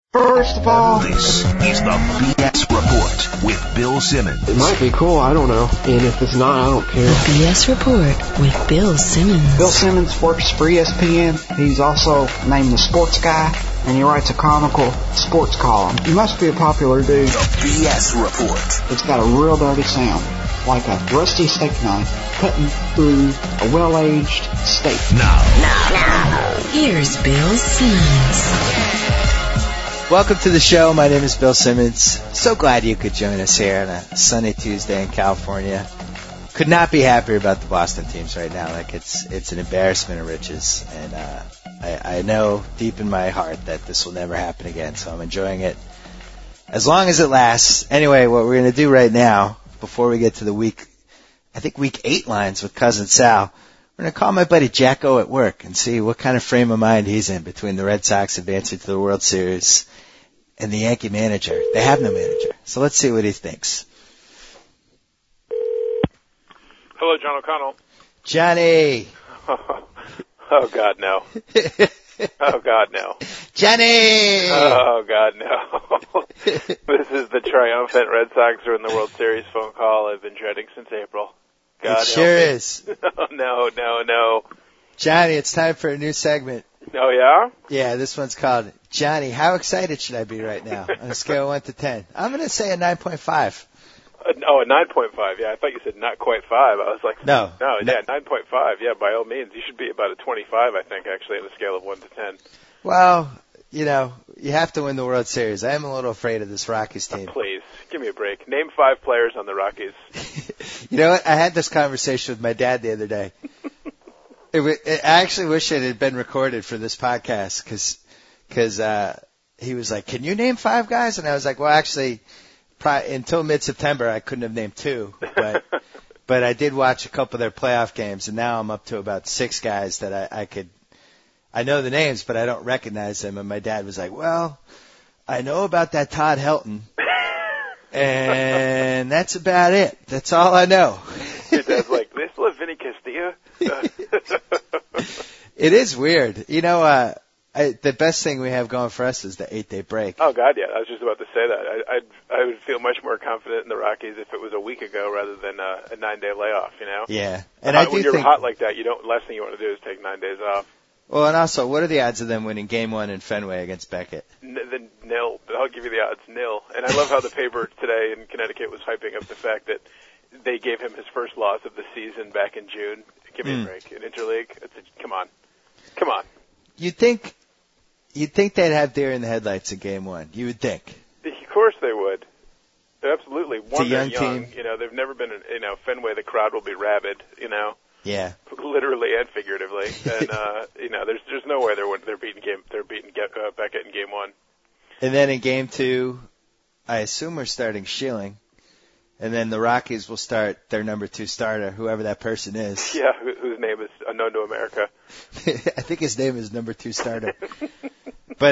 First of all, this is the BS Report with Bill Simmons. It might be cool, I don't know. And if it's not, I don't care. The BS Report with Bill Simmons. Bill Simmons works for ESPN. He's also named the sports guy, and he writes a comical sports column. He must be a popular dude. The BS Report. It's got a real dirty sound, like a rusty steak knife cutting through a well-aged steak. Now. Here's Bill Simmons. Welcome to the show. My name is Bill Simmons. So glad you could join us here on a sunny Tuesday in California. Could not be happier about the Boston teams right now. Like it's an embarrassment of riches, and I know deep in my heart that this will never happen again. So I'm enjoying it as long as it lasts. Anyway, what we're going to do right now, before we get to the week 8 lines with Cousin Sal, we're going to call my buddy Jacko at work and see what kind of frame of mind he's in between the Red Sox advancing to the World Series and the Yankee manager. They have no manager. So let's see what he thinks. Hello, John O'Connell. Johnny. Oh, God, no. Oh, God, no. Johnny! Oh, God, no. This is the triumphant Red Sox are in the World Series phone call I've been dreading since April. God it sure is. No. Johnny, it's time for a new segment. Oh, yeah? Yeah, this one's called, Johnny, how excited should I be right now on a scale of 1 to 10? I'm going to say a 9.5. A 9.5. Yeah, I thought you said not quite 5. I was like, No. Yeah, 9.5. Yeah, by all means. You should be about a 25, I think, actually, on a scale of 1 to 10. Well, you have to win the World Series. I am a little afraid of this Rockies team. Please, give me a break. Name 5 players on the Rockies. You know what? I had this conversation with my dad the other day. I actually wish it had been recorded for this podcast because he was like, "Can you name 5 guys?" And I was like, "Well, actually, until mid-September, I couldn't have named 2, but I did watch a couple of their playoff games, and now I'm up to about 6 guys that I know the names, but I don't recognize them." And my dad was like, "Well, I know about that Todd Helton, and that's about it. That's all I know." Your dad's like, "They still have Vinny Castilla?" It is weird. The best thing we have going for us is the 8-day break. Oh, God, yeah. I was just about to say that. I would feel much more confident in the Rockies if it was a week ago rather than a 9-day layoff, Yeah. And when you're hot like that, last thing you want to do is take 9 days off. Well, and also, what are the odds of them winning Game 1 in Fenway against Beckett? Nil. I'll give you the odds, nil. And I love how the paper today in Connecticut was hyping up the fact that they gave him his first loss of the season back in June. Give me a break. In Interleague, come on. You'd think they'd have deer in the headlights in Game 1. You would think. Of course they would. Absolutely. It's a young team. They've never been Fenway, the crowd will be rabid, Yeah. Literally and figuratively. And, there's no way they're beating Beckett in Game 1. And then in Game 2, I assume we're starting Schilling. And then the Rockies will start their number 2 starter, whoever that person is. Yeah, whose name is unknown to America. I think his name is number 2 starter. But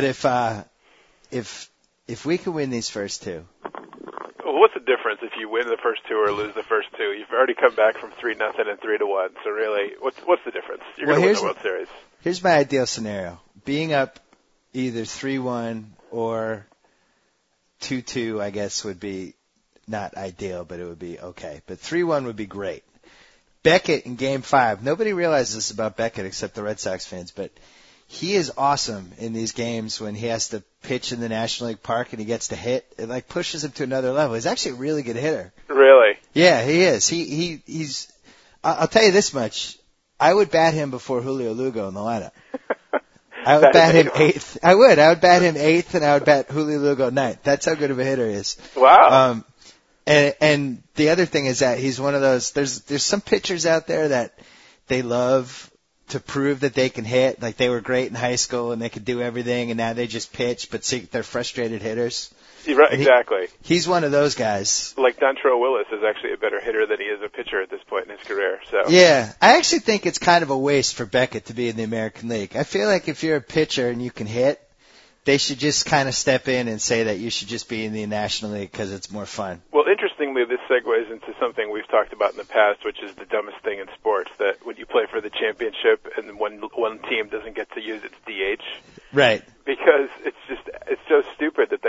if we can win these first 2. Well, what's the difference if you win the first 2 or lose the first 2? You've already come back from 3-0 and 3-1. So really, what's the difference? You're going to win the World Series. Here's my ideal scenario: being up either 3-1 or 2-2. I guess would be not ideal, but it would be okay. But 3-1 would be great. Beckett in Game 5. Nobody realizes this about Beckett except the Red Sox fans, but he is awesome in these games when he has to pitch in the National League Park and he gets to hit. It pushes him to another level. He's actually a really good hitter. Really? Yeah, he is. He's. I'll tell you this much: I would bat him before Julio Lugo in the lineup. I would bat him 8th. I would bat him 8th, and I would bat Julio Lugo 9th. That's how good of a hitter he is. Wow. And the other thing is that he's one of those. There's some pitchers out there that they love to prove that they can hit. Like they were great in high school and they could do everything, and now they just pitch, but they're frustrated hitters. Right, exactly. He's one of those guys. Like Dontrelle Willis is actually a better hitter than he is a pitcher at this point in his career. So yeah, I actually think it's kind of a waste for Beckett to be in the American League. I feel like if you're a pitcher and you can hit, they should just kind of step in and say that you should just be in the National League because it's more fun. Well, interestingly, this segues into something we've talked about in the past, which is the dumbest thing in sports, that when you play for the championship and one team doesn't get to use its DH. Right. Because it's so stupid.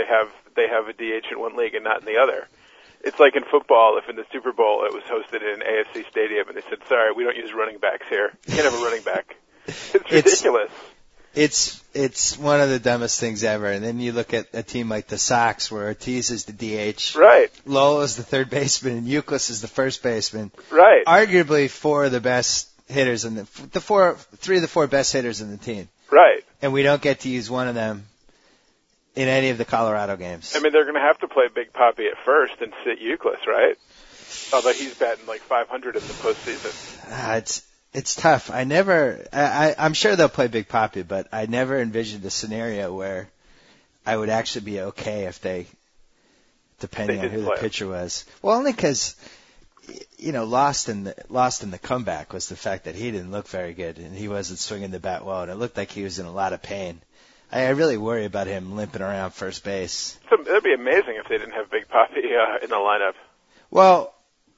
have a DH in one league and not in the other. It's like in football, if in the Super Bowl it was hosted in an AFC stadium and they said, sorry, we don't use running backs here. You can't have a running back. It's ridiculous. It's one of the dumbest things ever. And then you look at a team like the Sox where Ortiz is the DH. Right. Lowell is the third baseman and Euclid is the first baseman. Right. Arguably four of the best hitters in three of the four best hitters in the team. Right. And we don't get to use one of them in any of the Colorado games. I mean, they're going to have to play Big Papi at first and sit Euclid, right? Although he's batting like 500 in the postseason. It's tough. I'm sure they'll play Big Papi, but I never envisioned a scenario where I would actually be okay if depending on who the pitcher was. Well, only because, lost in the comeback was the fact that he didn't look very good and he wasn't swinging the bat well, and it looked like he was in a lot of pain. I really worry about him limping around first base. So that'd be amazing if they didn't have Big Papi in the lineup. Well,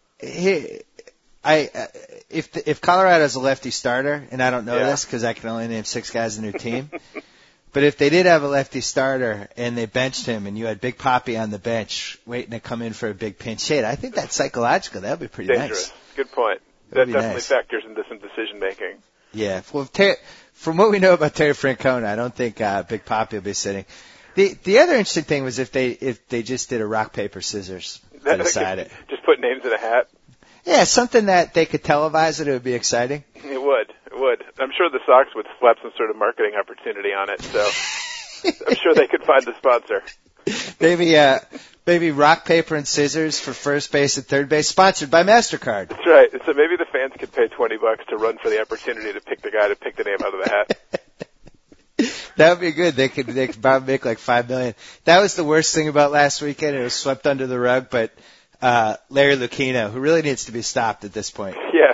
if Colorado's a lefty starter, and I don't know this because I can only name 6 guys in their team, but if they did have a lefty starter and they benched him and you had Big Papi on the bench waiting to come in for a big pinch hit, I think that's psychological. That would be pretty dangerous. Nice. Good point. That definitely factors into some decision making. Yeah. Well, from what we know about Terry Francona, I don't think Big Papi will be sitting. The other interesting thing was if they just did a rock paper scissors to decide it. Just put names in a hat. Yeah, something that they could televise it would be exciting. It would. I'm sure the Sox would slap some sort of marketing opportunity on it, so I'm sure they could find the sponsor. Maybe rock, paper, and scissors for first base and third base, sponsored by MasterCard. That's right. So maybe the fans could pay $20 to run for the opportunity to pick the guy to pick the name out of the hat. That would be good. They could probably make like $5 million. That was the worst thing about last weekend. It was swept under the rug, but Larry Lucchino, who really needs to be stopped at this point. Yes.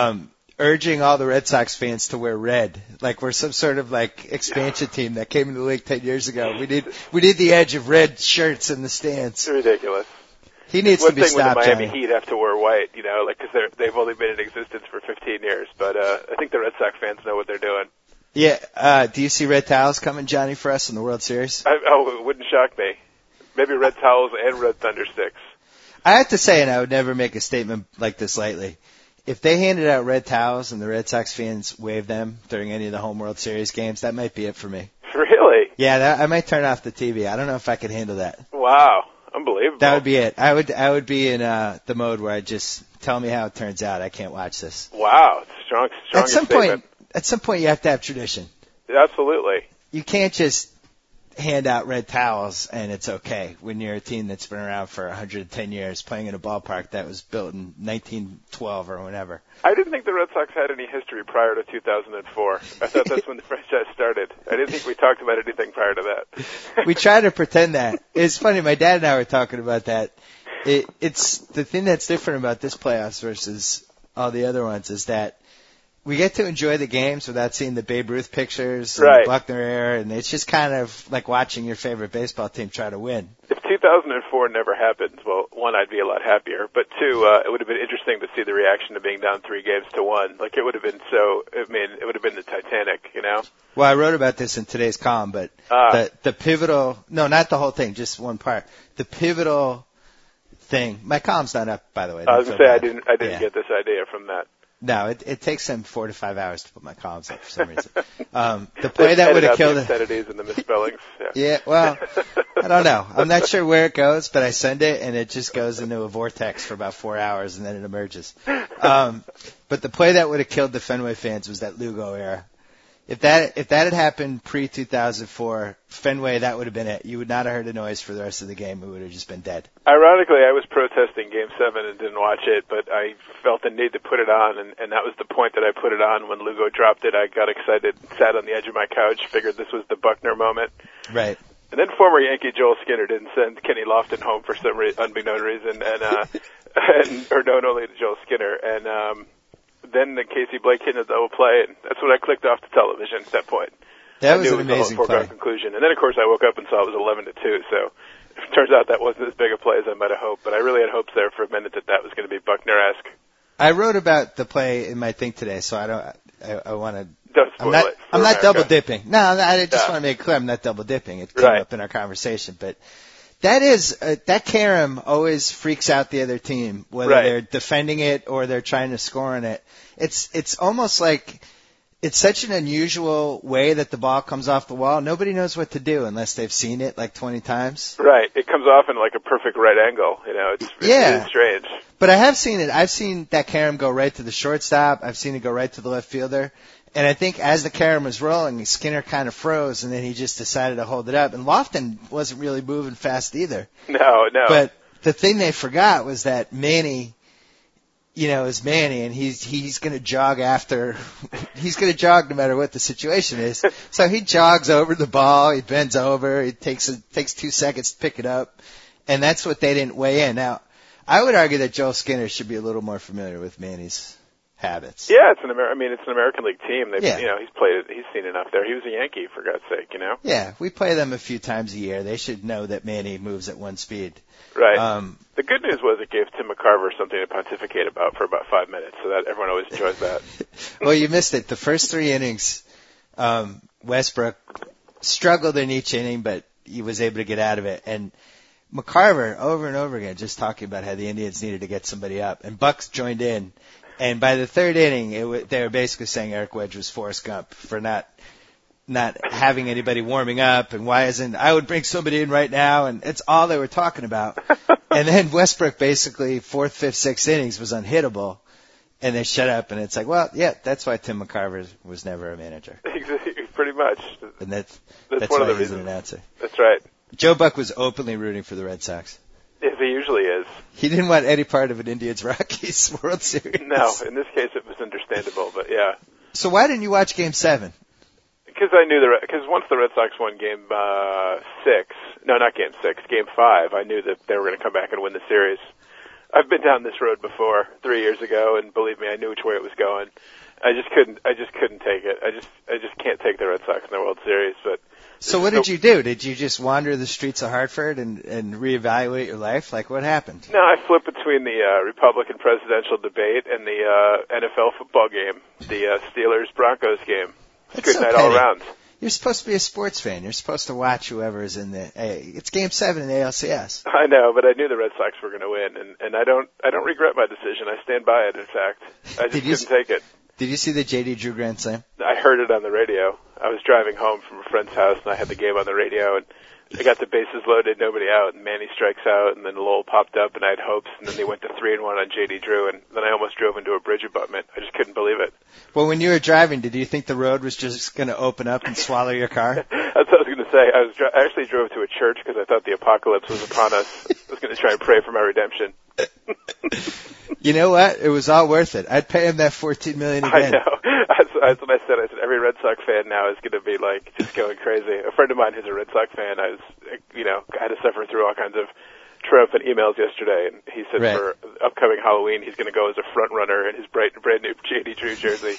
Urging all the Red Sox fans to wear red, like we're some sort of like expansion team that came into the league 10 years ago. We need the edge of red shirts in the stands. It's ridiculous. He needs to be stopped. One thing when the Miami Heat have to wear white, because they've only been in existence for 15 years. But I think the Red Sox fans know what they're doing. Yeah. Do you see red towels coming, Johnny, for us in the World Series? It wouldn't shock me. Maybe red towels and red thunder sticks. I have to say, and I would never make a statement like this lightly, if they handed out red towels and the Red Sox fans waved them during any of the home World Series games, that might be it for me. Really? Yeah, I might turn off the TV. I don't know if I could handle that. Wow. Unbelievable. That would be it. I would be in the mode where I just tell me how it turns out. I can't watch this. Wow. Strong statement. At some point you have to have tradition. Absolutely. You can't just hand out red towels and it's okay when you're a team that's been around for 110 years playing in a ballpark that was built in 1912 or whenever. I didn't think the Red Sox had any history prior to 2004. I thought that's when the franchise started. I didn't think we talked about anything prior to that. We try to pretend that. It's funny, my dad and I were talking about that. It's the thing that's different about this playoffs versus all the other ones is that we get to enjoy the games without seeing the Babe Ruth pictures and the Buckner era, and it's just kind of like watching your favorite baseball team try to win. If 2004 never happened, well, one, I'd be a lot happier, but two, it would have been interesting to see the reaction to being down 3-1. Like, it would have been it would have been the Titanic, Well, I wrote about this in today's column, but the pivotal, no, not the whole thing, just one part. The pivotal thing, my column's not up, by the way. I was going to say, I didn't get this idea from that. No, it takes them 4 to 5 hours to put my columns up for some reason. The play that would have killed the obscenities and the misspellings. Yeah, well, I don't know. I'm not sure where it goes, but I send it and it just goes into a vortex for about 4 hours and then it emerges. But the play that would have killed the Fenway fans was that Lugo era. If that had happened pre-2004, Fenway, that would have been it. You would not have heard a noise for the rest of the game. It would have just been dead. Ironically, I was protesting Game 7 and didn't watch it, but I felt the need to put it on, and that was the point that I put it on. When Lugo dropped it, I got excited, sat on the edge of my couch, figured this was the Buckner moment. Right. And then former Yankee Joel Skinner didn't send Kenny Lofton home for some unbeknown reason, or known only to Joel Skinner, and then the Casey Blake hit a double play, and that's when I clicked off the television at that point. That was an amazing play. Conclusion. And then, of course, I woke up and saw it was 11-2, so it turns out that wasn't as big a play as I might have hoped, but I really had hopes there for a minute that was going to be Buckner-esque. I wrote about the play in my thing today, so I want to Don't spoil it. I'm not double dipping. No, I just Yeah. want to make it clear I'm not double dipping. It came Right. up in our conversation, but that is that carom always freaks out the other team, whether Right. they're defending it or they're trying to score on it. It's almost like it's such an unusual way that the ball comes off the wall. Nobody knows what to do unless they've seen it like 20 times. Right. It comes off in like a perfect right angle. It's Yeah. really strange. But I have seen it. I've seen that carom go right to the shortstop. I've seen it go right to the left fielder. And I think as the carom was rolling, Skinner kind of froze, and then he just decided to hold it up. And Lofton wasn't really moving fast either. No. But the thing they forgot was that Manny, is Manny, and he's going to jog after. He's going to jog no matter what the situation is. So he jogs over the ball. He bends over. It takes 2 seconds to pick it up, and that's what they didn't weigh in. Now, I would argue that Joel Skinner should be a little more familiar with Manny's habits. Yeah, it's an American League team. Yeah. He's played it. He's seen enough there. He was a Yankee, for God's sake. Yeah, we play them a few times a year. They should know that Manny moves at one speed. Right. The good news was it gave Tim McCarver something to pontificate about for about 5 minutes, so that everyone always enjoys that. Well, you missed it. The first 3 innings, Westbrook struggled in each inning, but he was able to get out of it. And McCarver, over and over again, just talking about how the Indians needed to get somebody up. And Bucks joined in. And by the 3rd inning, they were basically saying Eric Wedge was Forrest Gump for not having anybody warming up, and I would bring somebody in right now, and it's all they were talking about. And then Westbrook basically 4th, 5th, 6th innings was unhittable, and they shut up, and it's like, well, yeah, that's why Tim McCarver was never a manager. Pretty much. And that's one why of the he's an reasons. announcer. That's right. Joe Buck was openly rooting for the Red Sox. Yes, he usually is. He didn't want any part of an Indians-Rockies World Series. No, in this case it was understandable, but yeah. So why didn't you watch Game 7? Because because once the Red Sox won Game 6, no, not Game 6, Game 5, I knew that they were going to come back and win the series. I've been down this road before 3 years ago, and believe me, I knew which way it was going. I just couldn't take it. I just can't take the Red Sox in the World Series. But so what did you do? Did you just wander the streets of Hartford and reevaluate your life? Like, what happened? No, I flipped between the Republican presidential debate and the NFL football game, the Steelers-Broncos game. It's good so night petty. all around. You're supposed to be a sports fan. You're supposed to watch whoever is in the. It's Game 7 in the ALCS. I know, but I knew the Red Sox were going to win, and I don't regret my decision. I stand by it. In fact, I just couldn't take it. Did you see the J.D. Drew Grand Slam? I heard it on the radio. I was driving home from a friend's house, and I had the game on the radio, and I got the bases loaded, nobody out, and Manny strikes out, and then Lowell popped up, and I had hopes, and then they went to 3-1 on J.D. Drew, and then I almost drove into a bridge abutment. I just couldn't believe it. Well, when you were driving, did you think the road was just going to open up and swallow your car? That's what I was going to say. I actually drove to a church because I thought the apocalypse was upon us. I was going to try and pray for my redemption. You know what? It was all worth it. I'd pay him that $14 million again. I know. That's what I said. I said every Red Sox fan now is going to be like just going crazy. A friend of mine who's a Red Sox fan, I had to suffer through all kinds of triumphant emails yesterday, and he said for upcoming Halloween he's going to go as a front runner in his brand new J.D. Drew jersey.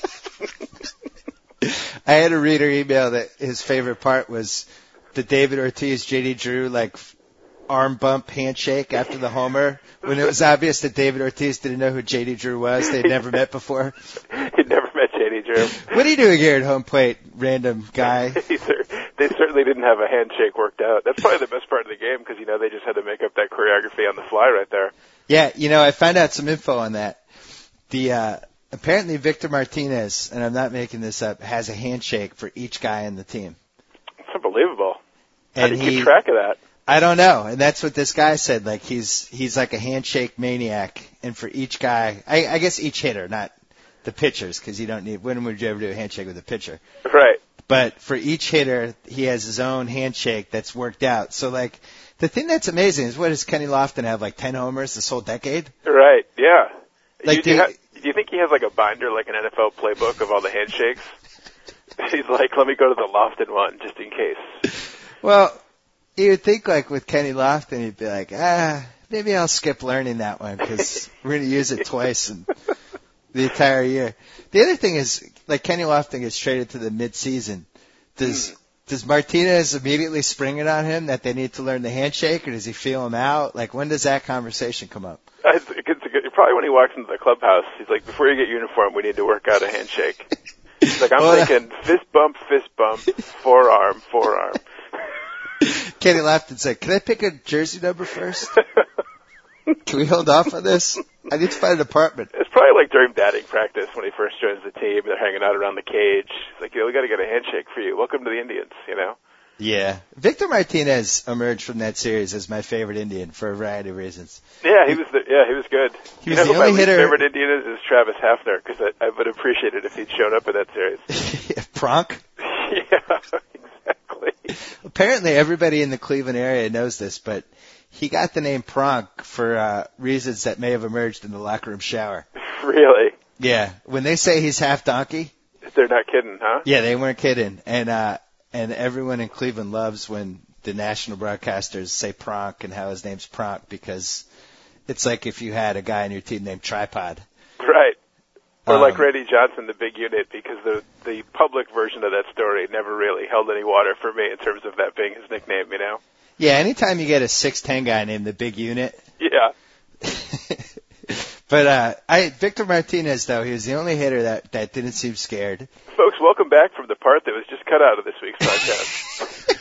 I had a reader email that his favorite part was the David Ortiz J.D. Drew arm bump handshake after the homer when it was obvious that David Ortiz didn't know who J.D. Drew was. They'd never met before. He'd never met J.D. Drew. What are you doing here at home plate, random guy? They certainly didn't have a handshake worked out. That's probably the best part of the game because, they just had to make up that choreography on the fly right there. Yeah, I found out some info on that. Apparently Victor Martinez, and I'm not making this up, has a handshake for each guy in the team. It's unbelievable. How And do you keep track of that? I don't know, and that's what this guy said. Like he's like a handshake maniac, and for each guy, I guess each hitter, not the pitchers, because you don't need. When would you ever do a handshake with a pitcher? Right. But for each hitter, he has his own handshake that's worked out. So the thing that's amazing is, what does Kenny Lofton have, 10 homers this whole decade? Right. Yeah. Do you think he has a binder, like an NFL playbook of all the handshakes? He's like, let me go to the Lofton one just in case. Well, you would think with Kenny Lofton, he'd be like, maybe I'll skip learning that one because we're going to use it twice in the entire year. The other thing is, Kenny Lofton gets traded to the mid-season. Does Martinez immediately spring it on him that they need to learn the handshake, or does he feel him out? When does that conversation come up? Probably when he walks into the clubhouse. He's like, before you get uniform, we need to work out a handshake. It's like, I'm thinking fist bump, forearm. Kenny laughed and said, "Can I pick a jersey number first? Can we hold off on this? I need to find an apartment." It's probably like during batting practice when he first joins the team. They're hanging out around the cage. It's like, we got to get a handshake for you. Welcome to the Indians, you know? Yeah. Victor Martinez emerged from that series as my favorite Indian for a variety of reasons. Yeah, he was good. He was the only hitter. My favorite Indian is Travis Hafner, because I would appreciate it if he'd shown up in that series. Pronk? Yeah, exactly. Apparently everybody in the Cleveland area knows this, but he got the name Pronk for reasons that may have emerged in the locker room shower. Really? Yeah. When they say he's half donkey. They're not kidding, huh? Yeah, they weren't kidding. And everyone in Cleveland loves when the national broadcasters say Pronk and how his name's Pronk, because it's like if you had a guy on your team named Tripod. Right. Or like Randy Johnson, the big unit, because the public version of that story never really held any water for me in terms of that being his nickname, you know? Yeah, anytime you get a 6'10" guy named the big unit. Yeah. But Victor Martinez, though, he was the only hitter that didn't seem scared. Folks, welcome back from the part that was just cut out of this week's podcast.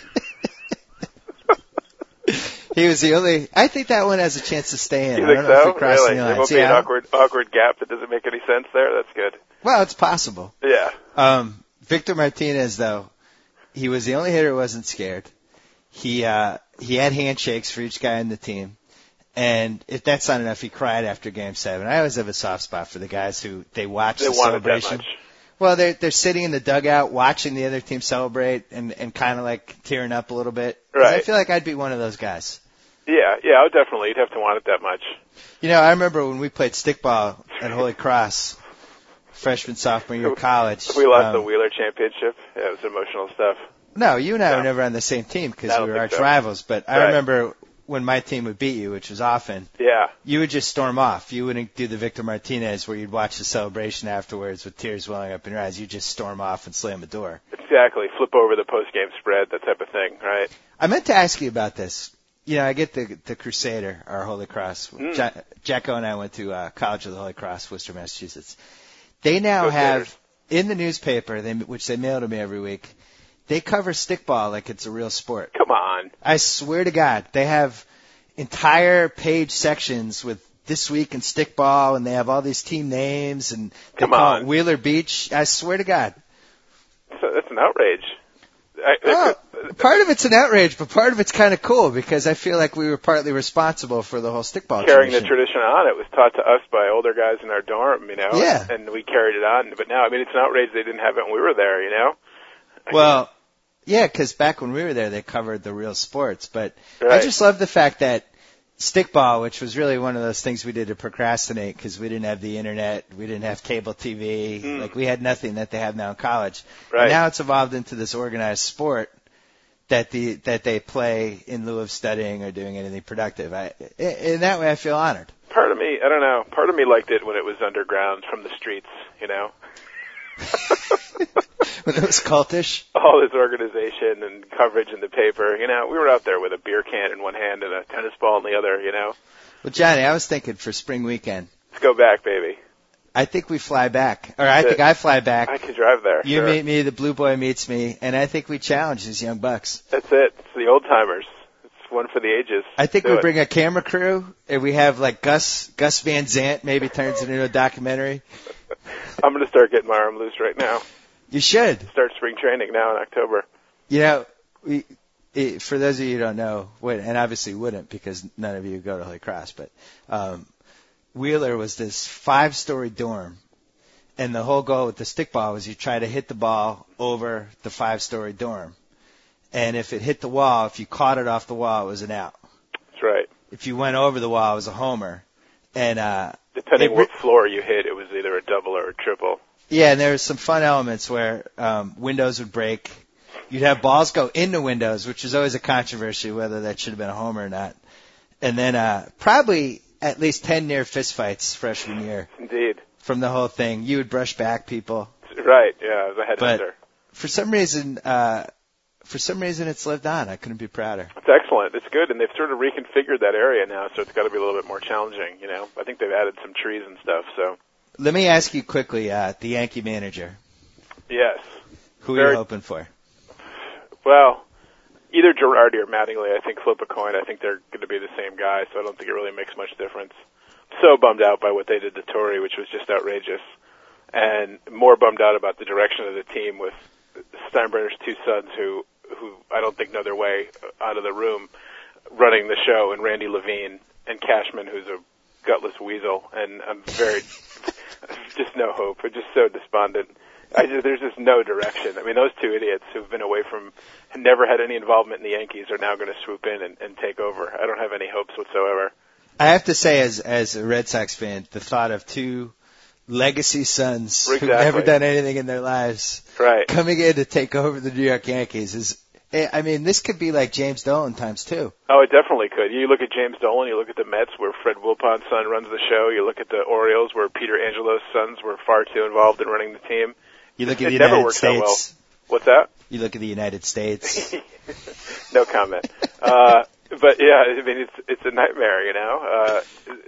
He was the only. I think that one has a chance to stay in. You I think don't know so? if it crossed Really? the There lines. won't be an awkward gap that doesn't make any sense there? That's good. Well, it's possible. Yeah. Victor Martinez, though, he was the only hitter who wasn't scared. He had handshakes for each guy in the team. And if that's not enough, he cried after Game 7. I always have a soft spot for the guys who they watch the celebration. That much. Well, they're sitting in the dugout watching the other team celebrate and kind of like tearing up a little bit. Right. I feel like I'd be one of those guys. Yeah, I would definitely. You'd have to want it that much. You know, I remember when we played stickball at Holy Cross, freshman, sophomore year of college. We lost the Wheeler Championship. Yeah, it was emotional stuff. No, you and I were never on the same team because we were arch rivals. But I remember when my team would beat you, which was often, you would just storm off. You wouldn't do the Victor Martinez where you'd watch the celebration afterwards with tears welling up in your eyes. You'd just storm off and slam the door. Exactly. Flip over the post-game spread, that type of thing, right? I meant to ask you about this. You know, I get the Crusader, our Holy Cross. Jacko and I went to College of the Holy Cross, Worcester, Massachusetts. They now have, in the newspaper, which they mail to me every week, they cover stickball like it's a real sport. Come on. I swear to God. They have entire page sections with This Week in Stickball, and they have all these team names, and they call it Wheeler Beach. I swear to God. So that's an outrage. Part of it's an outrage, but part of it's kind of cool because I feel like we were partly responsible for the whole stickball carrying tradition. the tradition on. It was taught to us by older guys in our dorm, you know, and we carried it on. But now, I mean, it's an outrage they didn't have it when we were there, you know? Well, yeah, because back when we were there, they covered the real sports. But I just love the fact that stickball, which was really one of those things we did to procrastinate because we didn't have the internet, we didn't have cable TV, like we had nothing that they have now in college. Right. And now it's evolved into this organized sport that they play in lieu of studying or doing anything productive. In that way, I feel honored. Part of me, I don't know, part of me liked it when it was underground from the streets, you know? When it was cultish? All this organization and coverage in the paper, you know, we were out there with a beer can in one hand and a tennis ball in the other, you know? Well, Johnny, I was thinking for spring weekend. Let's go back, baby. I think we fly back. Or I think I fly back. I can drive there. You meet me, the Blue Boy meets me, and I think we challenge these young bucks. That's it. It's the old timers. It's one for the ages. I think we bring a camera crew, and we have like Gus Van Sant maybe turns it into a documentary. I'm going to start getting my arm loose right now. You should. Start spring training now in October. You know, for those of you who don't know, and obviously wouldn't because none of you go to Holy Cross, but Wheeler was this 5-story dorm, and the whole goal with the stickball was you try to hit the ball over the 5-story dorm. And if it hit the wall, if you caught it off the wall, it was an out. That's right. If you went over the wall, it was a homer. And depending what floor you hit, it was either a double or a triple. Yeah, and there was some fun elements where windows would break. You'd have balls go into windows, which is always a controversy whether that should have been a homer or not. And then probably at least 10 near fistfights freshman year. Indeed. From the whole thing. You would brush back people. Right, yeah, the headhunter. But for some reason it's lived on. I couldn't be prouder. It's excellent. It's good, and they've sort of reconfigured that area now, so it's got to be a little bit more challenging, you know. I think they've added some trees and stuff, so. Let me ask you quickly, the Yankee manager. Yes. Who are you hoping for? Well, either Girardi or Mattingly, I think, flip a coin. I think they're going to be the same guy, so I don't think it really makes much difference. So bummed out by what they did to Torrey, which was just outrageous, and more bummed out about the direction of the team with Steinbrenner's two sons who I don't think know their way out of the room running the show, and Randy Levine and Cashman, who's a gutless weasel, and I'm just no hope. I'm just so despondent. There's just no direction. I mean, those two idiots who've been away from, never had any involvement in the Yankees, are now going to swoop in and take over. I don't have any hopes whatsoever. I have to say, as a Red Sox fan, the thought of two legacy sons who've never done anything in their lives coming in to take over the New York Yankees is, I mean, this could be like James Dolan times two. Oh, it definitely could. You look at James Dolan, you look at the Mets where Fred Wilpon's son runs the show, you look at the Orioles where Peter Angelo's sons were far too involved in running the team. You look at the United States. Well. What's that? You look at the United States. No comment. But yeah, I mean, it's a nightmare, you know.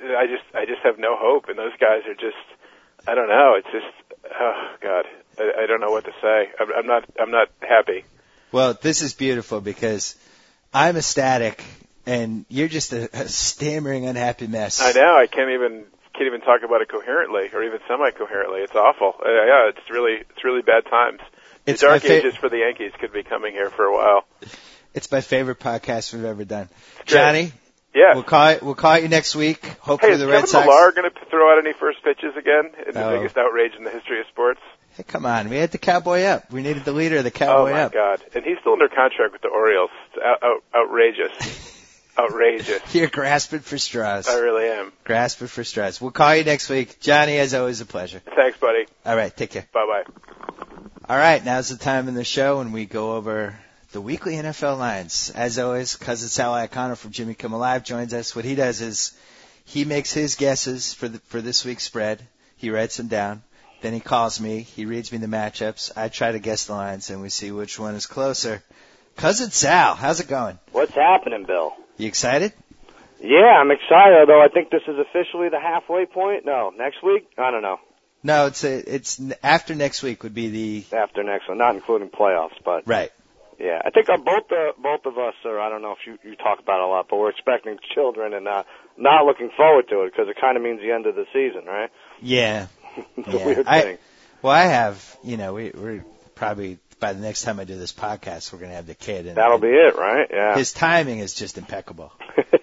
I just have no hope, and those guys are just, I don't know. It's just, oh God, I don't know what to say. I'm not happy. Well, this is beautiful because I'm ecstatic, and you're just a stammering, unhappy mess. I know. I can't even talk about it coherently or even semi-coherently. It's awful. Yeah, it's really bad times. The dark ages for the Yankees could be coming here for a while. It's my favorite podcast we've ever done. Johnny, yeah, we'll call you next week. Hopefully the Red Sox. Is Kevin Millar going to throw out any first pitches again in the biggest outrage in the history of sports? Hey, come on. We had the Cowboy Up. We needed the leader of the Cowboy Up. Oh, my God. And he's still under contract with the Orioles. It's outrageous. Outrageous. You're grasping for straws. I really am. Grasping for straws. We'll call you next week. Johnny, as always, a pleasure. Thanks, buddy. All right. Take care. Bye-bye. All right. Now's the time in the show when we go over the weekly NFL lines. As always, Cousin Sal Iacono from Jimmy Kimmel Live joins us. What he does is he makes his guesses for this week's spread. He writes them down. Then he calls me. He reads me the matchups. I try to guess the lines, and we see which one is closer. Cousin Sal, how's it going? What's happening, Bill? You excited? Yeah, I'm excited, although I think this is officially the halfway point. No, next week? I don't know. No, it's after next week would be the... After next one, not including playoffs, but... Right. Yeah, I think both of us are, I don't know if you talk about it a lot, but we're expecting children and not looking forward to it because it kind of means the end of the season, right? Yeah. It's a weird thing. Well, I have, we're probably, by the next time I do this podcast, we're going to have the kid. And that'll be it, right? Yeah. His timing is just impeccable.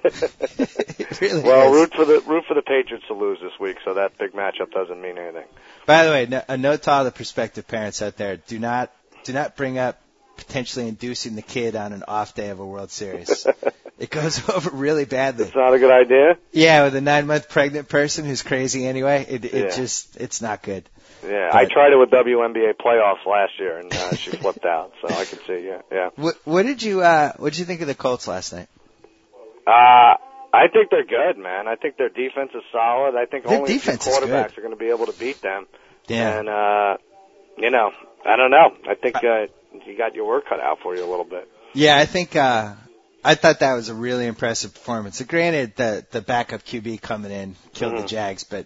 It really well, is. root for the Patriots to lose this week, so that big matchup doesn't mean anything. By the way, a note to all the prospective parents out there: do not bring up potentially inducing the kid on an off day of a World Series. It goes over really badly. It's not a good idea? Yeah, with a 9-month pregnant person who's crazy anyway, it's not good. Yeah, but I tried it with WNBA playoffs last year, and she flipped out, so I can see, yeah. What did you think of the Colts last night? I think they're good, man. I think their defense is solid. I think their only a few quarterbacks are going to be able to beat them. Yeah. And, I don't know. I think you got your work cut out for you a little bit. Yeah, I think I thought that was a really impressive performance. Granted, the backup QB coming in killed the Jags, but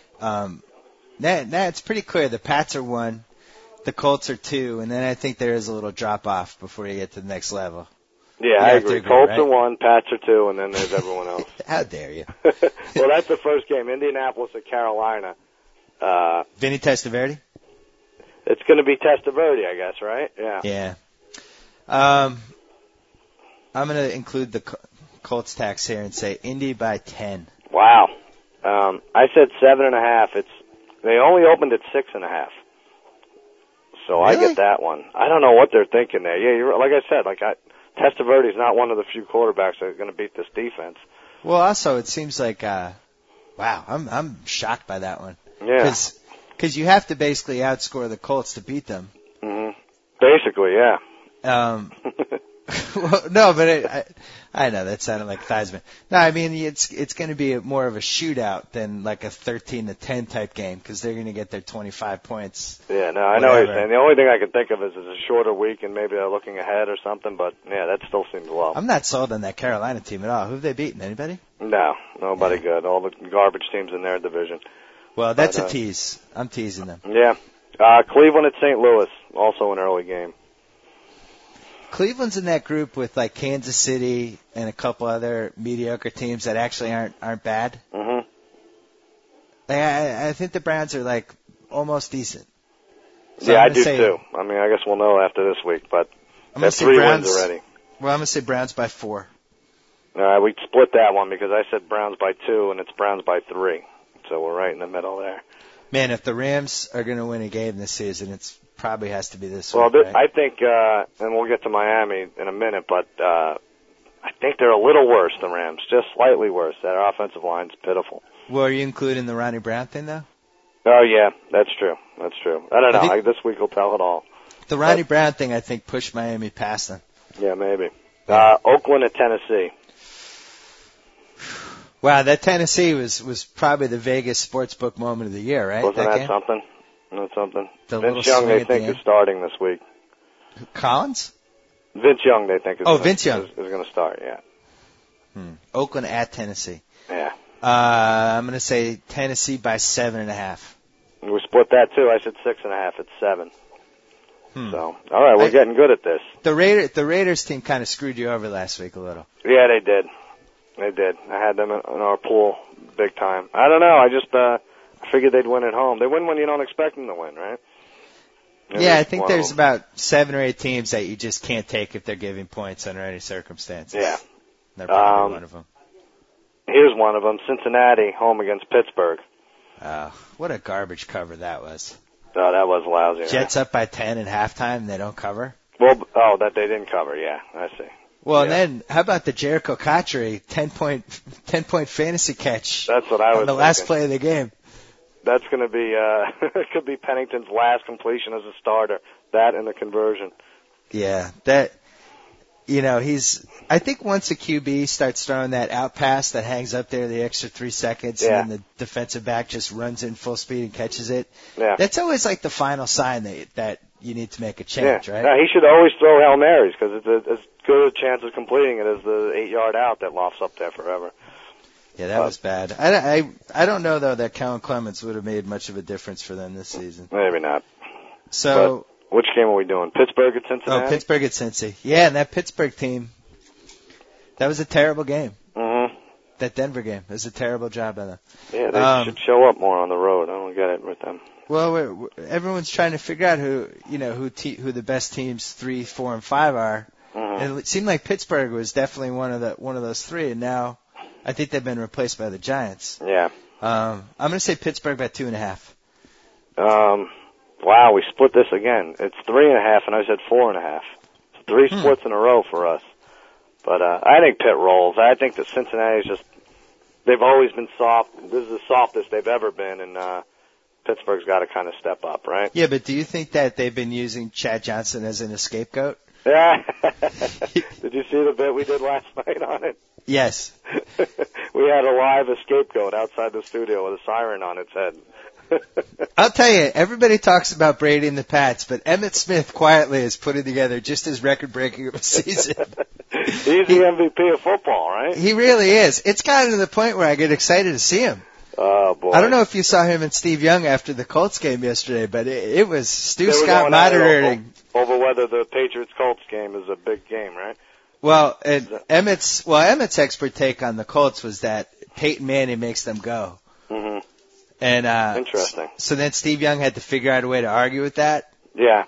it's pretty clear. The Pats are 1, the Colts are 2, and then I think there is a little drop-off before you get to the next level. Yeah, I agree. Colts are 1, Pats are 2, and then there's everyone else. How dare you? Well, that's the first game, Indianapolis at Carolina. Vinny Testaverde? It's going to be Testaverde, I guess, right? Yeah. Yeah. I'm going to include the Colts tax here and say Indy by 10. Wow. I said 7.5. They only opened at 6.5. So really? I get that one. I don't know what they're thinking there. Yeah, you're like I said. Testaverde is not one of the few quarterbacks that are going to beat this defense. Well, also it seems like, wow, I'm shocked by that one. Yeah. Because you have to basically outscore the Colts to beat them. Mm-hmm. Basically, yeah. Well, no, but I know that sounded like Theismann. No, I mean it's going to be more of a shootout than like a 13-10 type game because they're going to get their 25 points. Yeah, no, I know what you're saying. The only thing I can think of is it's a shorter week and maybe they're looking ahead or something. But yeah, that still seems low. I'm not sold on that Carolina team at all. Who have they beaten? Anybody? No, nobody good. All the garbage teams in their division. Well, that's a tease. I'm teasing them. Yeah. Cleveland at St. Louis, also an early game. Cleveland's in that group with like Kansas City and a couple other mediocre teams that actually aren't bad. Mm-hmm. I think the Browns are like almost decent. So yeah, I do too. I mean, I guess we'll know after this week, but that's 3 wins already. Well, I'm going to say Browns by 4. All right, we split that one because I said Browns by 2, and it's Browns by 3. So we're right in the middle there. Man, if the Rams are going to win a game this season, it probably has to be this well, week, right? I think, and we'll get to Miami in a minute, but I think they're a little worse, the Rams, just slightly worse. Their offensive line's pitiful. Well, are you including the Ronnie Brown thing, though? Oh, yeah, that's true. That's true. I don't know. This week will tell it all. The Ronnie Brown thing, I think, pushed Miami past them. Yeah, maybe. Oakland at Tennessee. Wow, that Tennessee was probably the Vegas sportsbook moment of the year, right? Wasn't that game? something? That's something. The Vince Young, they think, is starting this week. Collins? Vince Young, they think, Vince Young is going to start, yeah. Oakland at Tennessee. Yeah. I'm going to say Tennessee by 7.5. We split that, too. I said 6.5. It's 7. So, all right, we're getting good at this. The Raiders team kind of screwed you over last week a little. Yeah, they did. They did. I had them in our pool big time. I don't know. I just I figured they'd win at home. They win when you don't expect them to win, right? Yeah, I think there's about 7 or 8 teams that you just can't take if they're giving points under any circumstances. Yeah. They're probably one of them. Here's one of them, Cincinnati, home against Pittsburgh. What a garbage cover that was. Oh, that was lousy. Jets up by 10 at halftime, and they don't cover? Well, that they didn't cover, yeah, I see. Well, and then how about the Jericho Cotchery 10-point fantasy catch? That's what I was on the last play of the game. That's going to be it could be Pennington's last completion as a starter. That and the conversion. Yeah, that I think once a QB starts throwing that out pass that hangs up there the extra 3 seconds, and then the defensive back just runs in full speed and catches it. Yeah. That's always like the final sign that you need to make a change, right? Yeah, he should always throw Hail Marys because it's as good a chance of completing it as the 8-yard out that lofts up there forever. Yeah, that was bad. I don't know, though, that Kellen Clemens would have made much of a difference for them this season. Maybe not. So, but which game are we doing? Pittsburgh at Cincinnati? Oh, Pittsburgh at Cincy. Yeah, and that Pittsburgh team, that was a terrible game. Mm-hmm. That Denver game. It was a terrible job by them. Yeah, they should show up more on the road. I don't get it with them. Well, everyone's trying to figure out who the best teams 3, 4, and 5 are. Mm-hmm. And it seemed like Pittsburgh was definitely one of those 3, and now I think they've been replaced by the Giants. Yeah. I'm going to say Pittsburgh by 2.5. Wow, we split this again. It's 3.5, and I said 4.5. So 3 splits in a row for us. But I think Pitt rolls. I think that Cincinnati's they've always been soft. This is the softest they've ever been, and Pittsburgh's got to kind of step up, right? Yeah, but do you think that they've been using Chad Johnson as an scapegoat? Yeah. Did you see the bit we did last night on it? Yes. We had a live scapegoat outside the studio with a siren on its head. I'll tell you, everybody talks about Brady and the Pats, but Emmitt Smith quietly is putting together just as record-breaking of a season. He's the MVP of football, right? He really is. It's gotten to the point where I get excited to see him. Oh, boy. I don't know if you saw him and Steve Young after the Colts game yesterday, but it was Stu Scott moderating. Over whether the Patriots-Colts game is a big game, right? Well, and Emmett's expert take on the Colts was that Peyton Manning makes them go. Mm-hmm. And interesting. So then Steve Young had to figure out a way to argue with that. Yeah.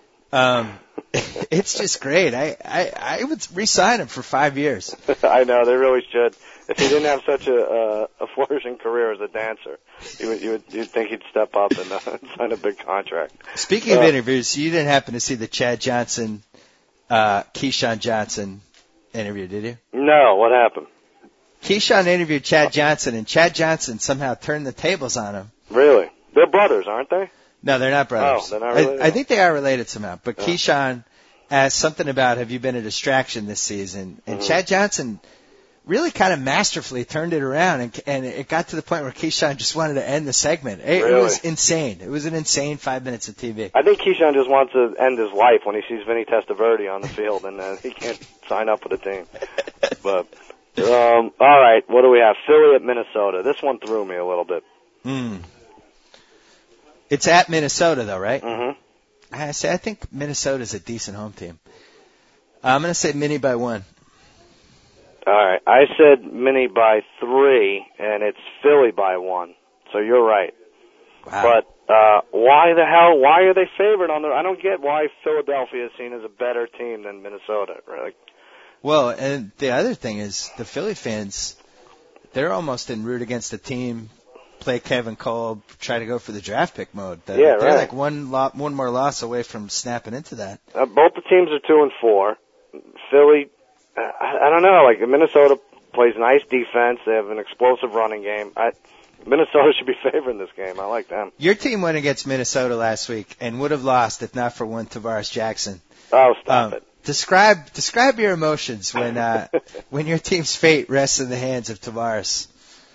It's just great. I would re-sign him for 5 years. I know, they really should. If he didn't have such a flourishing career as a dancer, you'd think he'd step up and sign a big contract. Speaking of interviews, you didn't happen to see the Chad Johnson, Keyshawn Johnson interview, did you? No, what happened? Keyshawn interviewed Chad Johnson, and Chad Johnson somehow turned the tables on him. Really? They're brothers, aren't they? No, they're not brothers. Oh, they're not related? I think they are related somehow. But Keyshawn asked something about, have you been a distraction this season? And Chad Johnson really kind of masterfully turned it around, and it got to the point where Keyshawn just wanted to end the segment. It was insane. It was an insane 5 minutes of TV. I think Keyshawn just wants to end his life when he sees Vinny Testaverde on the field, and he can't sign up with a team. But all right, what do we have? Philly at Minnesota. This one threw me a little bit. It's at Minnesota, though, right? Mm-hmm. I think Minnesota's a decent home team. I'm going to say Mini by 1. All right. I said Mini by 3, and it's Philly by 1. So you're right. Wow. But why are they favored on the... I don't get why Philadelphia is seen as a better team than Minnesota, really. Well, and the other thing is the Philly fans, they're almost in root against the team, play Kevin Cole, try to go for the draft pick mode. They're right. like one more loss away from snapping into that. Both the teams are 2-4. Philly, I don't know. Like Minnesota plays nice defense. They have an explosive running game. Minnesota should be favored in this game. I like them. Your team went against Minnesota last week and would have lost if not for one Tavares Jackson. Oh, stop it. Describe your emotions when your team's fate rests in the hands of Tavares.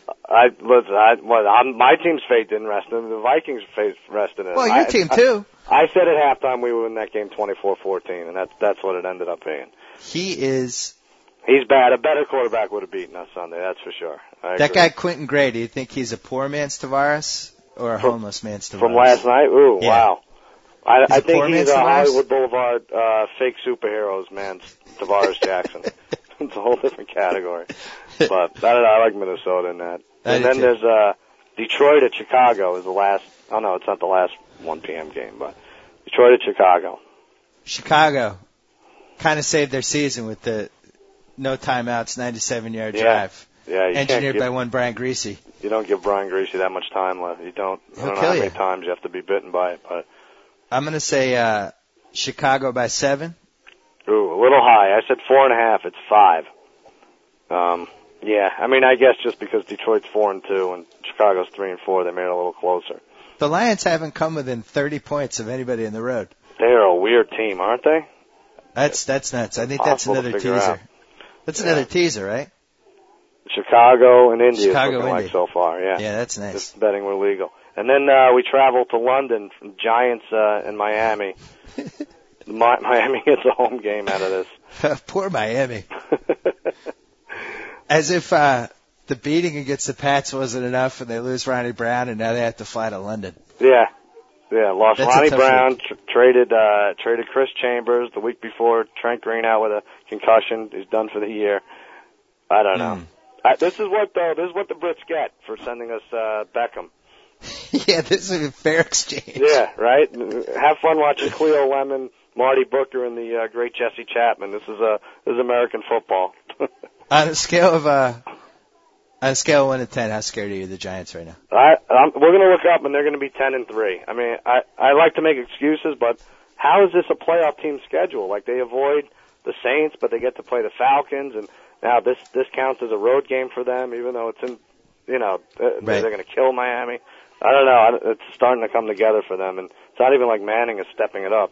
My team's fate didn't rest in it. The Vikings' fate rested in it. Well, your team too. I said at halftime we would win that game 24-14, and that's what it ended up being. He's bad. A better quarterback would have beaten us Sunday, that's for sure. That guy Quentin Gray, do you think he's a poor man's Tavares or a homeless man's Tavares? From last night? Ooh, yeah. Wow. I think he's a Tavares? Hollywood Boulevard fake superheroes man's Tavares Jackson. It's a whole different category. But I like Minnesota in that. And then there's Detroit at Chicago is the last. Oh no, it's not the last 1 p.m. game, but Detroit at Chicago. Chicago kind of saved their season with the no timeouts, 97-yard drive. Yeah, engineered by one Brian Greasy. You don't give Brian Greasy that much time left. You don't. I don't know how many times you have to be bitten by it, but I'm going to say Chicago by 7. Ooh, a little high. I said 4.5. It's 5. Yeah, I mean, I guess just because Detroit's 4-2 and Chicago's 3-4, they made it a little closer. The Lions haven't come within 30 points of anybody in the road. They're a weird team, aren't they? That's nuts. I think that's another teaser. Out. That's another teaser, right? Chicago and India is looking Indy. like so far, yeah. Yeah, that's nice. Just betting we're legal. And then we travel to London from Giants in Miami. Miami gets a home game out of this. Poor Miami. As if the beating against the Pats wasn't enough and they lose Ronnie Brown and now they have to fly to London. Yeah. Yeah, lost That's Ronnie Brown, traded Chris Chambers the week before, Trent Green out with a concussion. He's done for the year. I don't know. This is what the Brits get for sending us Beckham. Yeah, this is a fair exchange. Yeah, right? Have fun watching Cleo Lemon, Marty Booker, and the great Jesse Chapman. This is American football. On a scale of 1 to 10, how scared are you of the Giants right now? We're going to look up, and they're going to be 10-3. I mean, I like to make excuses, but how is this a playoff team schedule? Like, they avoid the Saints, but they get to play the Falcons, and now this counts as a road game for them, even though it's in, they're going to kill Miami. I don't know. It's starting to come together for them, and it's not even like Manning is stepping it up,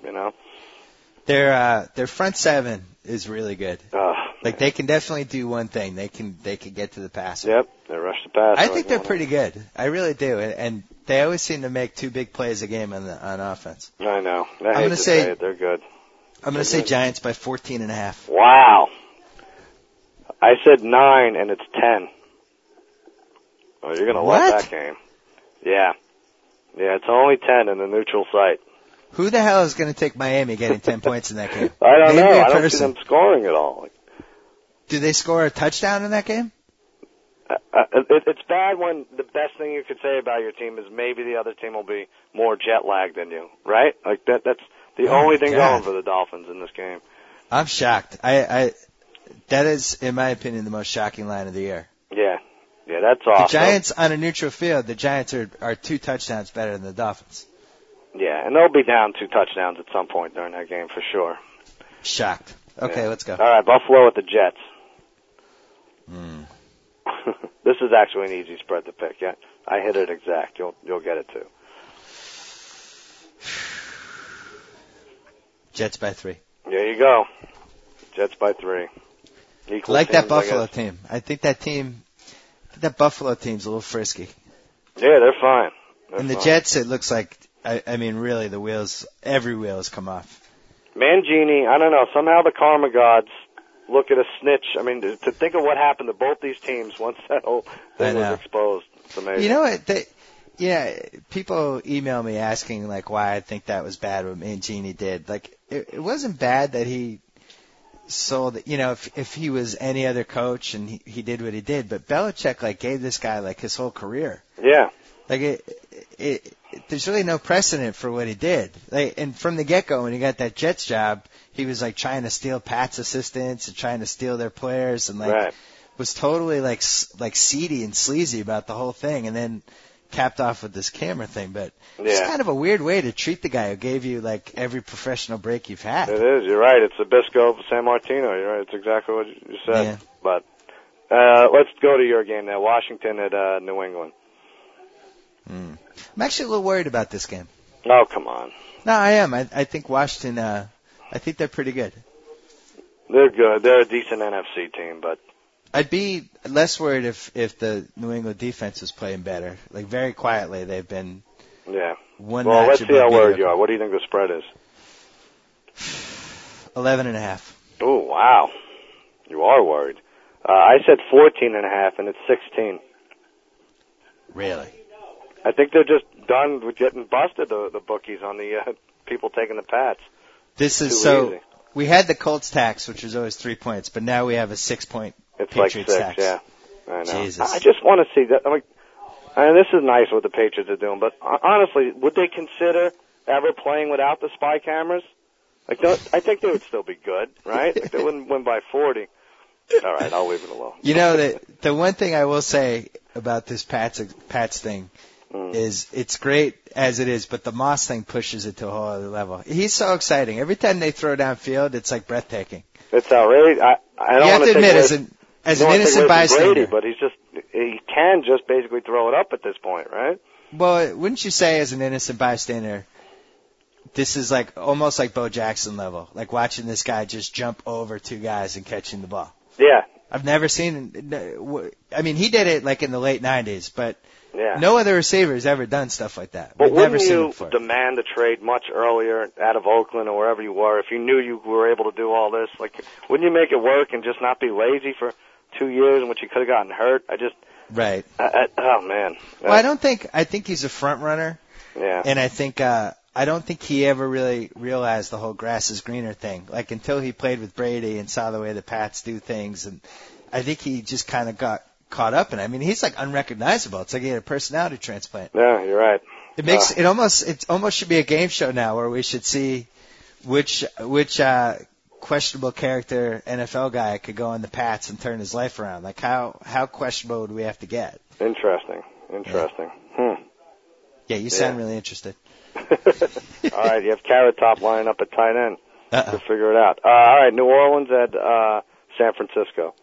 Their front seven is really good. Like they can definitely do one thing. They can get to the passer. Yep, they rush the passer. I think they're pretty good. I really do, and they always seem to make 2 big plays a game on offense. I know. I'm going to say it. They're good. I'm going to say Giants by 14.5. Wow. I said 9, and it's 10. Oh, you're going to love that game. Yeah. Yeah, it's only 10 in the neutral site. Who the hell is going to take Miami getting 10 points in that game? I don't know. I don't see them scoring at all. Do they score a touchdown in that game? It's bad when the best thing you could say about your team is maybe the other team will be more jet lagged than you, right? Like that's the only thing going for the Dolphins in this game. I'm shocked. That is, in my opinion, the most shocking line of the year. Yeah. Yeah, that's awesome. The Giants on a neutral field, the Giants are 2 touchdowns better than the Dolphins. Yeah, and they'll be down 2 touchdowns at some point during that game for sure. Shocked. Okay, let's go. All right, Buffalo at the Jets. This is actually an easy spread to pick. Yeah, I hit it exact. You'll get it too. Jets by 3. There you go. Jets by 3. Equal like that Buffalo team. I think that Buffalo team's a little frisky. Yeah, they're fine. The Jets, it looks like, I mean, really, every wheel has come off. Mangini, I don't know, somehow the karma gods look at a snitch. I mean, to think of what happened to both these teams once that whole thing was exposed, it's amazing. You know what? Yeah, people email me asking like why I think that was bad what Mangini did. Like it wasn't bad that he sold. You know, if he was any other coach and he did what he did, but Belichick like gave this guy like his whole career. Yeah. Like there's really no precedent for what he did. Like, and from the get-go, when he got that Jets job, he was like trying to steal Pat's assistants and trying to steal their players, and like was totally like seedy and sleazy about the whole thing. And then capped off with this camera thing, but it's kind of a weird way to treat the guy who gave you like every professional break you've had. It is. You're right. It's Nabisco San Martino. You're right. It's exactly what you said. Yeah. But let's go to your game now. Washington at New England. I'm actually a little worried about this game. Oh, come on. No, I am. I think Washington. I think they're pretty good. They're good. They're a decent NFC team, but I'd be less worried if the New England defense was playing better. Like very quietly, they've been one. Well, let's see how worried you are. What do you think the spread is? 11.5. Oh, wow. You are worried. I said 14.5, and it's 16. Really? I think they're just done with getting busted, the bookies, on the people taking the Pats. This is easy. We had the Colts tax, which was always 3 points, but now we have a 6-point It's Patriots like 6, tax. yeah. I know. Jesus. I just want to see that. I mean, this is nice what the Patriots are doing, but honestly, would they consider ever playing without the spy cameras? Like, I think they would still be good, right? Like, they wouldn't win by 40. All right, I'll leave it alone. You know, the one thing I will say about this Pats thing is it's great as it is, but the Moss thing pushes it to a whole other level. He's so exciting. Every time they throw downfield, it's like breathtaking. It's outrageous. I don't you have to admit, as an innocent bystander, Brady, but he can just basically throw it up at this point, right? Well, wouldn't you say, as an innocent bystander, this is like almost like Bo Jackson level, like watching this guy just jump over two guys and catching the ball? Yeah. I've never seen. I mean, he did it like in the late '90s, but yeah. No other receiver has ever done stuff like that. But We've never wouldn't seen you it before. demand a trade much earlier out of Oakland or wherever you were if you knew you were able to do all this? Like, wouldn't you make it work and just not be lazy for 2 years in which you could have gotten hurt? Right. Oh man. Well, I think he's a front runner. Yeah. And I think I don't think he ever really realized the whole grass is greener thing. Like until he played with Brady and saw the way the Pats do things, and I think he just kind of got caught up in it. I mean, he's like unrecognizable. It's like he had a personality transplant. Yeah, you're right. It makes it almost should be a game show now where we should see which questionable character NFL guy could go on the Pats and turn his life around. Like how questionable would we have to get? Interesting. Yeah, you sound really interested. All right, you have Carrot Top lining up at tight end. We'll figure it out. All right, New Orleans at San Francisco.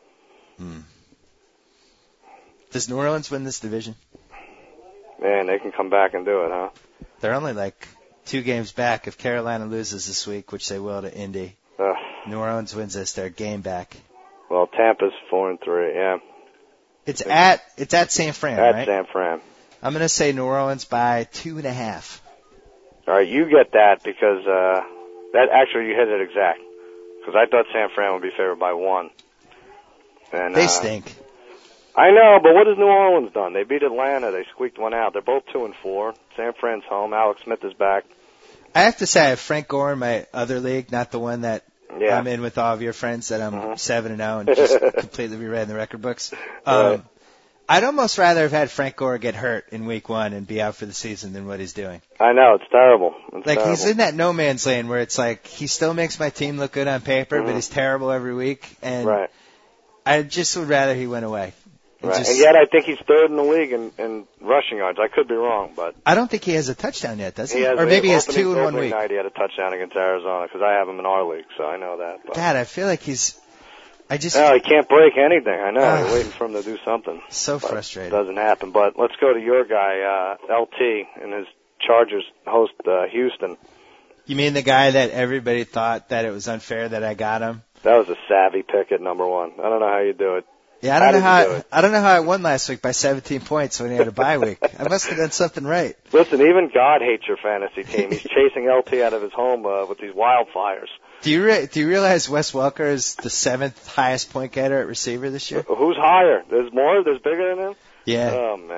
Does New Orleans win this division? Man, they can come back and do it, huh? They're only like 2 games back. If Carolina loses this week, which they will to Indy, New Orleans wins this, they're a game back. Well, Tampa's 4-3, yeah. It's at San Fran, right? At San Fran. I'm going to say New Orleans by 2.5. All right, you get that because that actually you hit it exact. Because I thought San Fran would be favored by 1. And they stink. I know, but what has New Orleans done? They beat Atlanta. They squeaked one out. They're both 2-4. San Fran's home. Alex Smith is back. I have to say, I have Frank Gore in my other league, not the one that I'm in with all of your friends that I'm 7-0 and just completely reread in the record books. Right. I'd almost rather have had Frank Gore get hurt in week 1 and be out for the season than what he's doing. I know, it's terrible. He's in that no man's lane where it's like he still makes my team look good on paper, but he's terrible every week. And I just would rather he went away. And yet I think he's 3rd in the league in rushing yards. I could be wrong, but I don't think he has a touchdown yet, does he? Or maybe he has 2 in 1 week. Night he had a touchdown against Arizona because I have him in our league, so I know that. But. God, I feel like he can't break anything. I know. You're waiting for him to do something. So frustrating. It doesn't happen. But let's go to your guy, LT, and his Chargers host Houston. You mean the guy that everybody thought that it was unfair that I got him? That was a savvy pick at number 1. I don't know how you do it. Yeah, I don't know how I won last week by 17 points when he had a bye week. I must have done something right. Listen, even God hates your fantasy team. He's chasing LT out of his home with these wildfires. Do you realize Wes Welker is the 7th highest point getter at receiver this year? Who's higher? There's more? There's bigger than him? Yeah. Oh, man.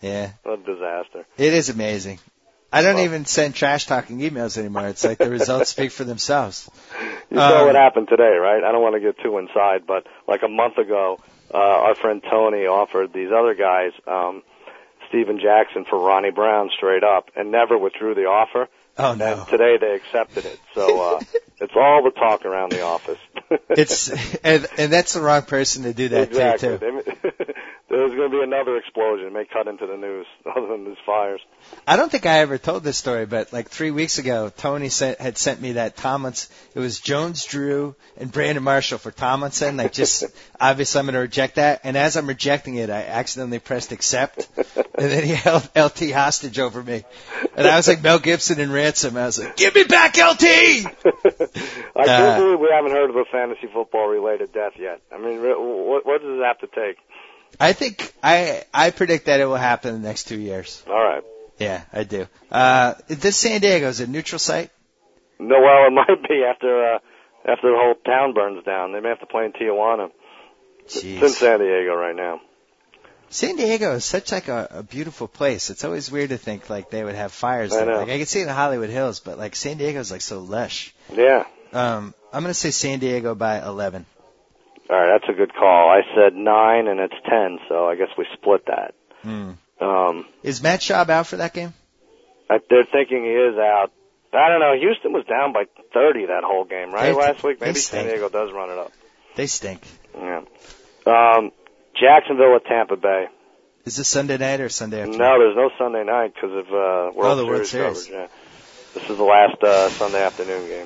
Yeah. What a disaster. It is amazing. I don't even send trash-talking emails anymore. It's like the results speak for themselves. You saw what happened today, right? I don't want to get too inside, but like a month ago, our friend Tony offered these other guys, Steven Jackson for Ronnie Brown straight up, and never withdrew the offer. Oh, no. And today they accepted it. So it's all the talk around the office. and that's the wrong person to do that exactly. too. There's going to be another explosion. It may cut into the news other than these fires. I don't think I ever told this story, but like 3 weeks ago, Tony had sent me that Tomlinson. It was Jones, Drew, and Brandon Marshall for Tomlinson. Like, just obviously I'm going to reject that. And as I'm rejecting it, I accidentally pressed accept, and then he held LT hostage over me. And I was like Mel Gibson in Ransom. I was like, "Give me back LT!" I can't believe we haven't heard of a fantasy football related death yet. I mean, what does it have to take? I think I predict that it will happen in the next 2 years. All right. Yeah, I do. This San Diego is a neutral site? No, well, it might be after the whole town burns down. They may have to play in Tijuana. Jeez. It's in San Diego right now. San Diego is such like a beautiful place. It's always weird to think like they would have fires there. I know. Like I can see it in Hollywood Hills, but like San Diego's like so lush. Yeah. I'm gonna say San Diego by 11. All right, that's a good call. I said 9 and it's 10, so I guess we split that. Is Matt Schaub out for that game? They're thinking he is out. I don't know. Houston was down by 30 that whole game, right? Last week. Maybe San Diego does run it up. They stink. Yeah. Jacksonville at Tampa Bay. Is this Sunday night or Sunday afternoon? No, there's no Sunday night because of World Series coverage. Yeah. This is the last Sunday afternoon game.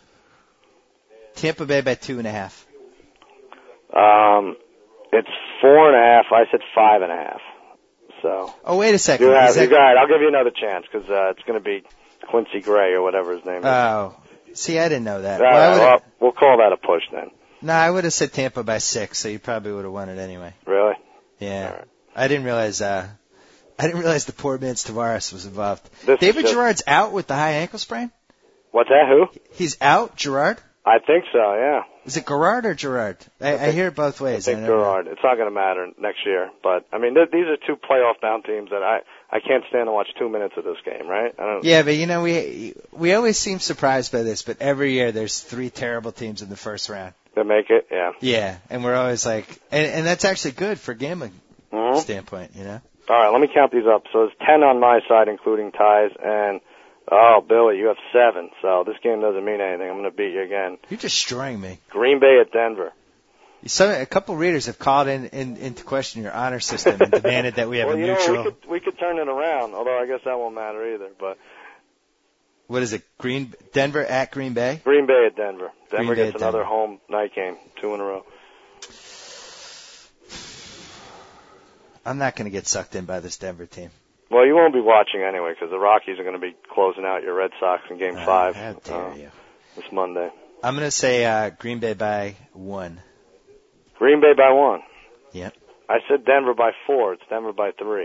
Tampa Bay by 2.5. It's 4.5. I said 5.5. So. Oh, wait a second. Go ahead. I'll give you another chance because it's going to be Quincy Gray or whatever his name is. Oh, see, I didn't know that. Well, we'll call that a push then. No, I would have said Tampa by 6, so you probably would have won it anyway. Really? Yeah. All right. I didn't realize the poor man's Tavares was involved. David Gerard's out with the high ankle sprain? What's that? Who? He's out, Gerard? I think so, yeah. Is it Gerard or Gerard? I hear it both ways. I think Gerard. It's not going to matter next year. But, I mean, these are two playoff-bound teams that I can't stand to watch 2 minutes of this game, right? Yeah, but, you know, we always seem surprised by this, but every year there's 3 terrible teams in the first round. That make it, yeah. Yeah, and we're always like, and that's actually good for gambling standpoint, you know? All right, let me count these up. So it's 10 on my side, including ties, and, oh, Billy, you have 7, so this game doesn't mean anything. I'm going to beat you again. You're destroying me. Green Bay at Denver. A couple readers have called into question your honor system and demanded that we have a neutral. Know, we could turn it around, although I guess that won't matter either, but. What is it? Denver at Green Bay? Green Bay at Denver. Denver Bay gets another home night game, 2 in a row. I'm not going to get sucked in by this Denver team. Well, you won't be watching anyway because the Rockies are going to be closing out your Red Sox in Game 5. How dare you? This Monday. I'm going to say Green Bay by 1. Green Bay by 1? Yep. I said Denver by 4. It's Denver by 3.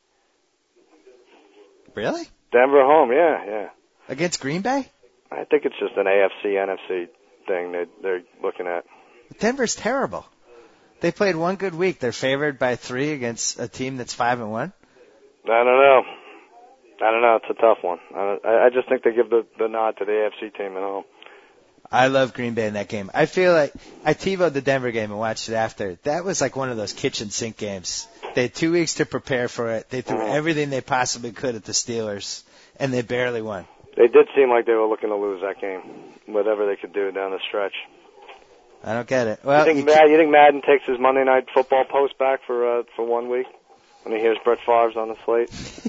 Really? Denver home, yeah. Against Green Bay? I think it's just an AFC, NFC thing they're looking at. Denver's terrible. They played one good week. They're favored by 3 against a team that's 5-1. I don't know. It's a tough one. I just think they give the nod to the AFC team at home. I love Green Bay in that game. I feel like I TiVo'd the Denver game and watched it after. That was like one of those kitchen sink games. They had 2 weeks to prepare for it. They threw everything they possibly could at the Steelers, and they barely won. They did seem like they were looking to lose that game, whatever they could do down the stretch. I don't get it. Well, you think Madden takes his Monday Night Football post back for 1 week when he hears Brett Favre's on the slate?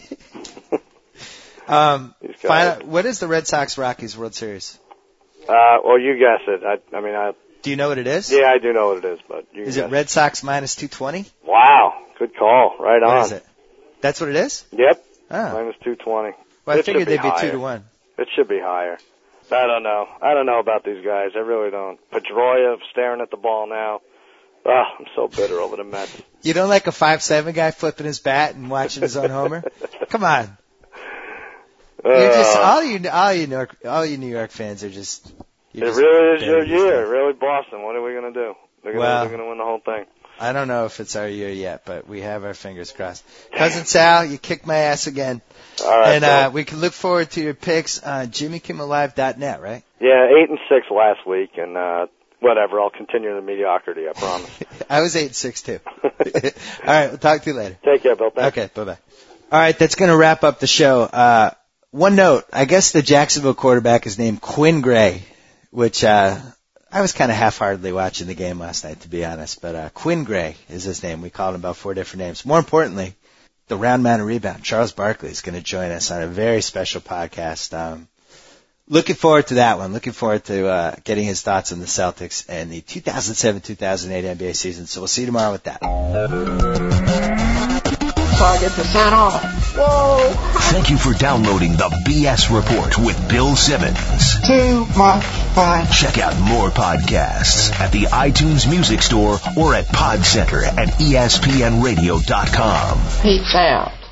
What is the Red Sox-Rockies World Series? Well, you guess it. Do you know what it is? Yeah, I do know what it is, but you is it Red Sox minus 220? Wow, good call. Right on. What is it? That's what it is? Yep. Oh. Minus 220. Well, I figured they'd be 2-1. It should be higher. I don't know. I don't know about these guys. I really don't. Pedroia staring at the ball now. Oh, I'm so bitter over the Mets. You don't like a 5'7" guy flipping his bat and watching his own homer? Come on. You're just all you New York fans are just. It really is your year. Really, Boston. What are we going to do? They're going to win the whole thing. I don't know if it's our year yet, but we have our fingers crossed. Cousin Sal, you kicked my ass again. All right, and we can look forward to your picks on JimmyKimmelLive.net, right? Yeah, 8-6 last week, and whatever. I'll continue the mediocrity, I promise. I was 8-6 too. All right, we'll talk to you later. Take care, Bill. Thanks. Okay, bye-bye. All right, that's going to wrap up the show. One note, I guess the Jacksonville quarterback is named Quinn Gray, which I was kind of half-heartedly watching the game last night, to be honest. But Quinn Gray is his name. We called him about 4 different names. More importantly, the round mountain rebound, Charles Barkley, is going to join us on a very special podcast. Looking forward to that one. Looking forward to getting his thoughts on the Celtics and the 2007-2008 NBA season. So we'll see you tomorrow with that. So I get to sign off. Whoa! Thank you for downloading the BS Report with Bill Simmons. Too much fun. Check out more podcasts at the iTunes Music Store or at Podcenter at ESPNradio.com. Peace out.